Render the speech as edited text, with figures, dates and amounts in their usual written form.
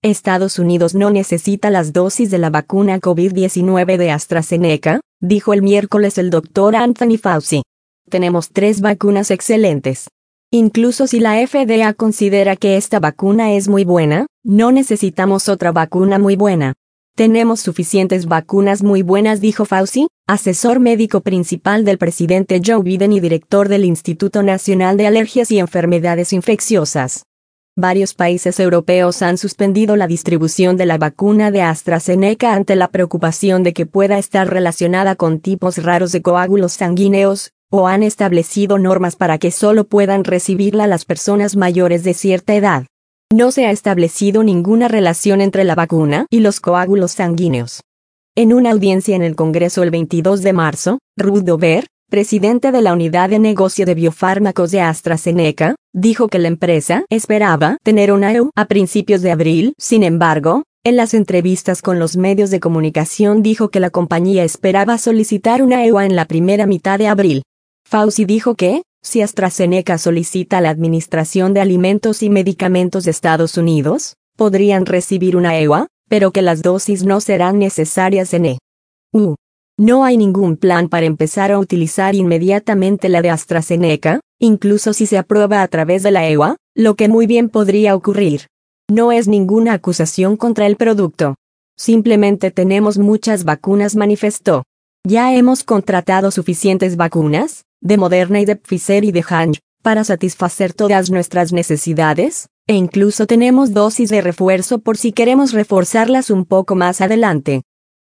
Estados Unidos no necesita las dosis de la vacuna COVID-19 de AstraZeneca, dijo el miércoles el Dr. Anthony Fauci. Tenemos 3 vacunas excelentes. Incluso si la FDA considera que esta vacuna es muy buena, no necesitamos otra vacuna muy buena. Tenemos suficientes vacunas muy buenas, dijo Fauci, asesor médico principal del presidente Joe Biden y director del Instituto Nacional de Alergias y Enfermedades Infecciosas. Varios países europeos han suspendido la distribución de la vacuna de AstraZeneca ante la preocupación de que pueda estar relacionada con tipos raros de coágulos sanguíneos, o han establecido normas para que solo puedan recibirla las personas mayores de cierta edad. No se ha establecido ninguna relación entre la vacuna y los coágulos sanguíneos. En una audiencia en el Congreso el 22 de marzo, Ruud Dover, presidente de la Unidad de Negocio de Biofármacos de AstraZeneca, dijo que la empresa esperaba tener una EU a principios de abril. Sin embargo, en las entrevistas con los medios de comunicación dijo que la compañía esperaba solicitar una EUA en la primera mitad de abril. Fauci dijo que, si AstraZeneca solicita a la Administración de Alimentos y Medicamentos de Estados Unidos, podrían recibir una EUA, pero que las dosis no serán necesarias en EU. No hay ningún plan para empezar a utilizar inmediatamente la de AstraZeneca, incluso si se aprueba a través de la EUA, lo que muy bien podría ocurrir. No es ninguna acusación contra el producto. Simplemente tenemos muchas vacunas, manifestó. Ya hemos contratado suficientes vacunas, de Moderna y de Pfizer y de Janssen, para satisfacer todas nuestras necesidades, e incluso tenemos dosis de refuerzo por si queremos reforzarlas un poco más adelante.